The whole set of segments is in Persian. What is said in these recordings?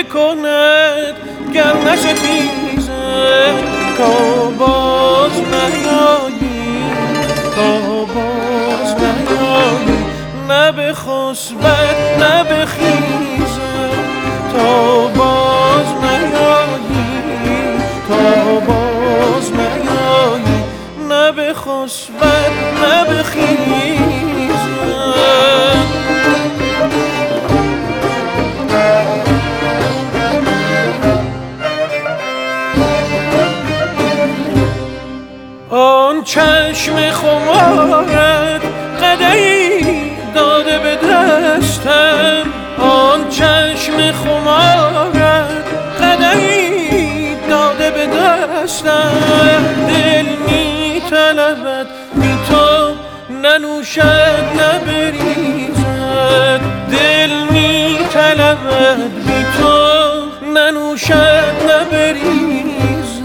چه کند گر نستیزد تا باز نیایی تا باز نیایی نه بخسبد نه بخیزد تا باز نیایی تا باز نیایی نه بخسبد نه بخیزد آن چشم خمارت قدحی داده به دستم آن چشم خمارت قدحی داده به دستم دل می طلبد بی تو ننوشد نبریزد دل می طلبد بی تو ننوشد نبریزد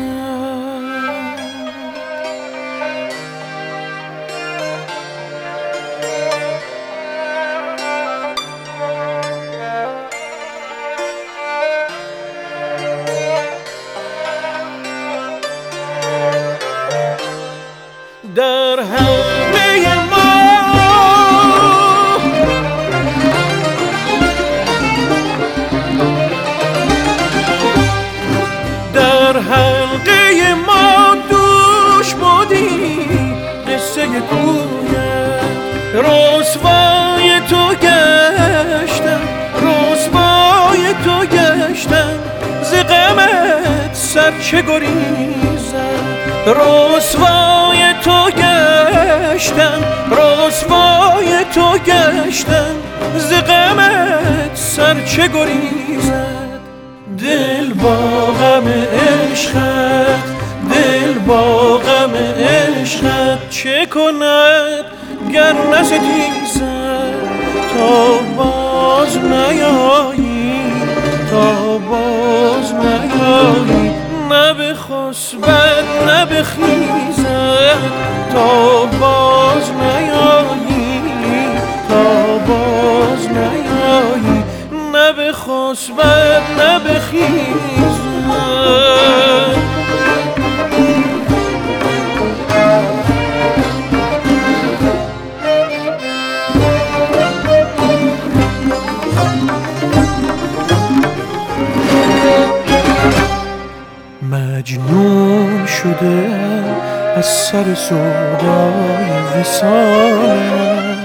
در حلقه ما در حلقه ما دوش بودی قصه کویت رسوای تو گشتم رسوای تو گشتم ز غمت سر چه گریزم رسوای تو گشتم رسوای تو گشتم ز غمت سر چه گریزد دل با غم عشقت دل با غم عشقت چه کند گر نستیزد تا باز نیایی تا باز نیایی نه بخسبد نه بخیزد تا باز نیایی تا باز نیایی نه بخسبد نه بخیزد مجنون شده از سر سودای وصالت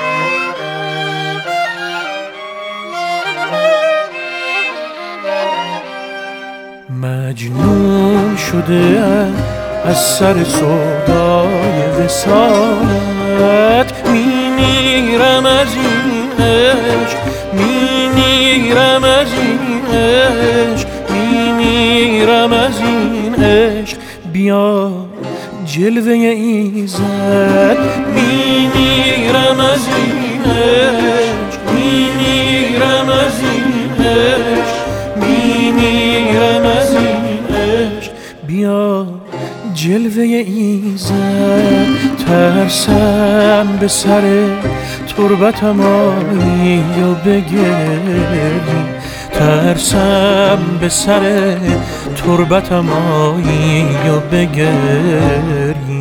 مجنون شده از سر سودای وصالت میمیرم از این عشق میمیرم از این عشق میمیرم از این عشق بیا جلوه ایزد میمیرم از این عشق میمیرم از این عشق میمیرم از این عشق بیا جلوه ایزد ترسم به سر تربتم آیی و بگری ترسم به سر تربتم آیی و بگری